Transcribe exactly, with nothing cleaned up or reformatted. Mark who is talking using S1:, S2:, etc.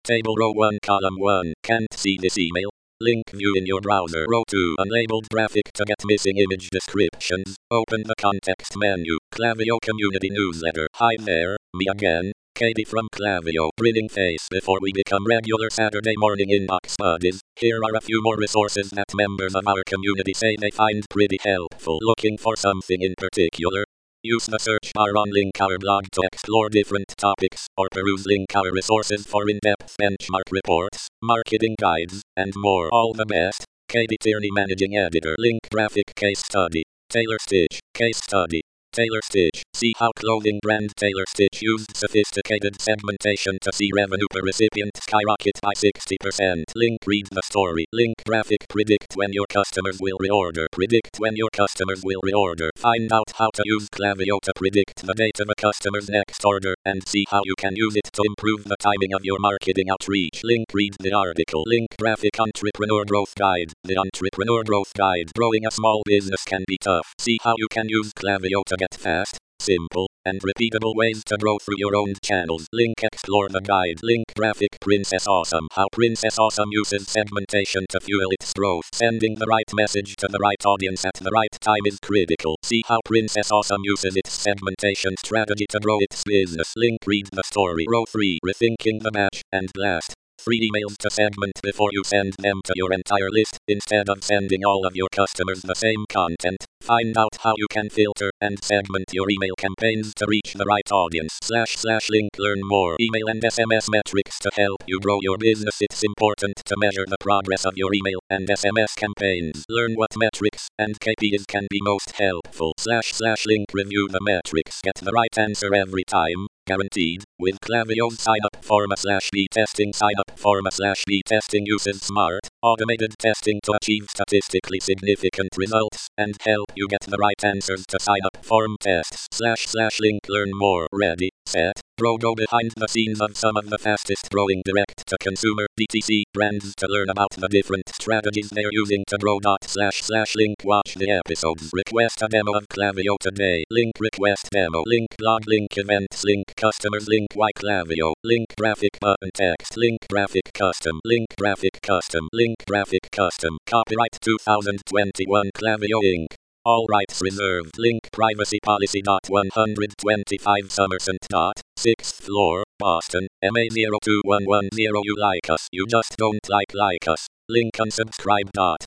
S1: Table row one column one. Can't see this email. Link view in your browser. Row two. Unlabeled graphic to get missing image descriptions. Open the context menu. Klaviyo Community Newsletter. Hi there, me again, Katie from Klaviyo. Grinning face before we become regular Saturday morning inbox buddies. Here are a few more resources that members of our community say they find pretty helpful. Looking for something in particular? Use the search bar on Linkour blog to explore different topics, or peruse Linkour resources for in-depth benchmark reports, marketing guides, and more. All the best. Katie Tierney, Managing Editor. Link graphic case study. Taylor Stitch. Case study. Taylor Stitch. See how clothing brand Taylor Stitch used sophisticated segmentation to see revenue per recipient skyrocket by sixty percent. Link read the story. Link graphic predict when your customers will reorder. Predict when your customers will reorder. Find out how to use Klaviyo to predict the date of a customer's next order and see how you can use it to improve the timing of your marketing outreach. Link read the article. Link graphic Entrepreneur Growth Guide. The Entrepreneur Growth Guide. Growing a small business can be tough. See how you can use Klaviyo to get fast, simple, and repeatable ways to grow through your own channels. Link explore the guide. Link graphic Princess Awesome. How Princess Awesome uses segmentation to fuel its growth. Sending the right message to the right audience at the right time is critical. See how Princess Awesome uses its segmentation strategy to grow its business. Link read the story. Row three. Rethinking the batch. And last, three emails to segment before you send them to your entire list. Instead of sending all of your customers the same content, find out how you can filter and segment your email campaigns to reach the right audience. Slash slash link learn more. Email and S M S metrics to help you grow your business. It's important to measure the progress of your email and S M S campaigns. Learn what metrics and K P Is can be most helpful. Slash slash link review the metrics. Get the right answer every time. Guaranteed. With Klaviyo's sign-up form slash B testing. Sign-up form slash B testing uses smart, automated testing to achieve statistically significant results and help you get the right answers to sign-up form tests. Slash slash link learn more. Ready, set, grow. Go behind the scenes of some of the fastest growing direct-to-consumer D T C brands to learn about the different strategies they're using to grow. Dot slash slash link watch the episodes. Request a demo of Klaviyo today. Link request demo. Link blog. Link events. Link customers. Link why Klaviyo. Link graphic button text. Link graphic custom. Link graphic custom. Link graphic custom. Copyright two thousand twenty-one Klaviyo Incorporated. All rights reserved. Link privacy policy. one twenty-five Somerset. sixth floor, Boston, M A zero two one one zero. You like us. You just don't like like us. Link unsubscribe.